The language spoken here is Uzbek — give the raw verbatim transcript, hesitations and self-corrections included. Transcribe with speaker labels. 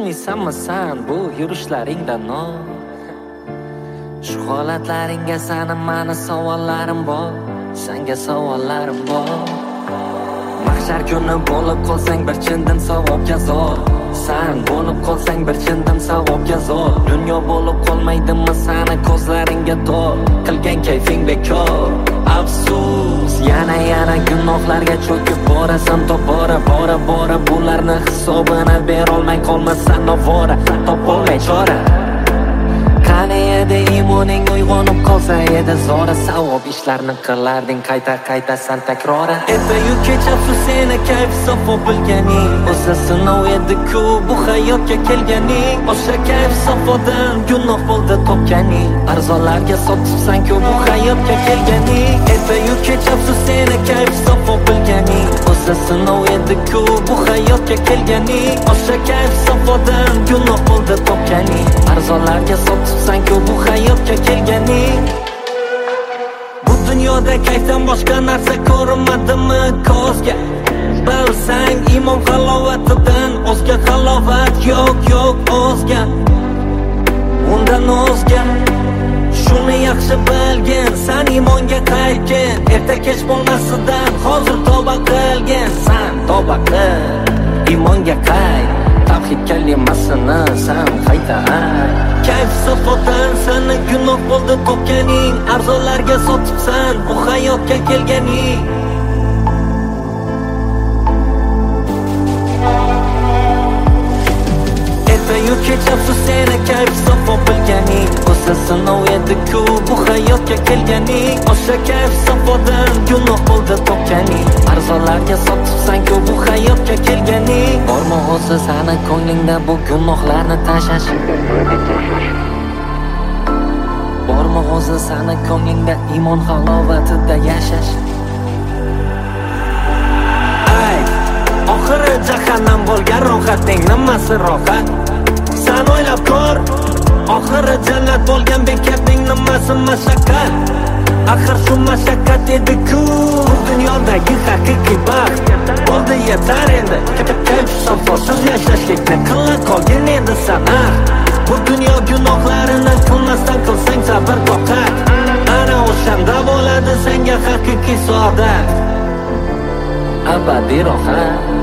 Speaker 1: Tushunmaysanmi san bu yurishlaringdan no? Shu holatlaringga sani mani savollarim bor, senga savollarim bor. Mahshar kuni bo'lib qolsang bir chindan savobga zor. San bo'lib qolsang bir chindan savobga zor. Dunyo bo'lib qolmaydimi sani ko'zlaringga tor. Qilgan kayfing bekor. Afsus, yana yana gunohlarga cho'kib borasan tobora, bora bora bularni hisobini berolmay qolmasan novora. Topolmay chora. Qani edi imoning uyg'onib qolsa edi zora, savob ishlarni qilarding qayta qayta san takrora. Ertayu kech afsus seni kayf safo bilganing, o'zi sinov edi-ku bu hayotga kelganing. O'sha kayf safodan gunoh bo'ldi topganing, arzonlarga sotibsan-ku bu hayotga kelganing. Ertayu kech afsus seni kayf safo bilganing, o'zi sinov edi-ku bu hayotga kelganing. O'sha kayf safodan gunoh bo'ldi topganing, arzonlarga sotibsan-ku bu hayotga kelganing. Bu dunyoda kayfdan boshqa narsa ko'rinmadimi ko'zga? Bilsang imon halovatidan o'zga halovat yo'q yo'q o'zga. Undan o'zga shuni yaxshi bilgin, san imonga qaytgin. Erta kech bo'lmasidan hozir tavba qilgin, san tavba qil, imonga qayt. Tavhid kalimasini san qayta ayt. Kayf safodan seni gunoh bo'ldi topganing, arzonlarga sotibsan bu hayotga kelganing. Ertayu kech afsus seni kayf safo bilganing, o'zi sinov edi-ku bu hayotga kelganing. O'sha kayf safodan gunoh bo'ldi topganing, arzonlarga sotibsan-ku bu hayotga kelganing. Bormi o'zi sani ko'nglingda bu gunohlarni tashlash? Bormi o'zi sani ko'nglingda imon halovatida yashash? Ay, oxiri jahannam bo'lgan rohating nimasi rohat? San o'ylab ko'r, oxiri jannat bo'lgan bekating nimasi mashaqqat? Axir shu mashaqqat edi-ku bu dunyodagi haqiqiy baxt. Bo'ldi yetar endi, kayf safosiz yashashlikni qila qolgin endi sana. Bu dunyo gunohlarini qilmasdan qilsang sabr toqat, ana o'shanda bo'ladi senga haqiqiy saodat, abadiy rohat.